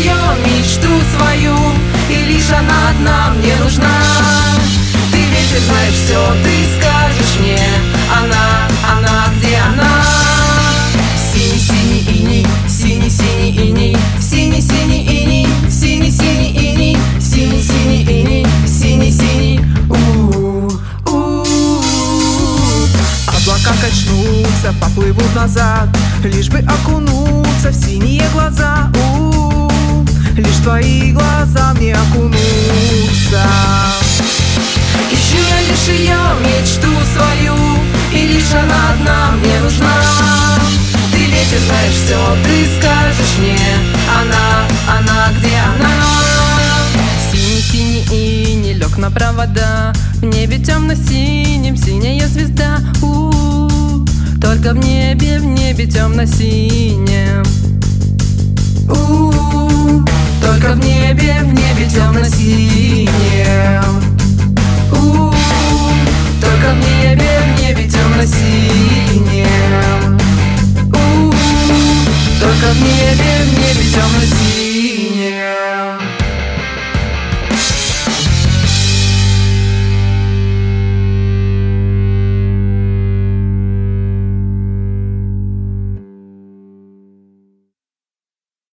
ее мечту свою, и лишь она одна мне нужна. Ты ветер, знаешь все, ты скажешь мне, она, где она? Синий-синий иней, синий-синий иней, синий-синий иней, синий-синий иней, синий-синий иней, синий-синий. Облака качнутся, поплывут назад, лишь бы окунуться в синие глаза. Лишь твои глаза мне окунутся. Ищу я лишь ее мечту свою, и лишь она одна мне нужна. Ты ветер, знаешь все, ты скажешь мне, она, где она? Синий-синий иней лег на провода, в небе темно-синим синяя звезда. Только в небе темно-синем. Только в небе темно-синим.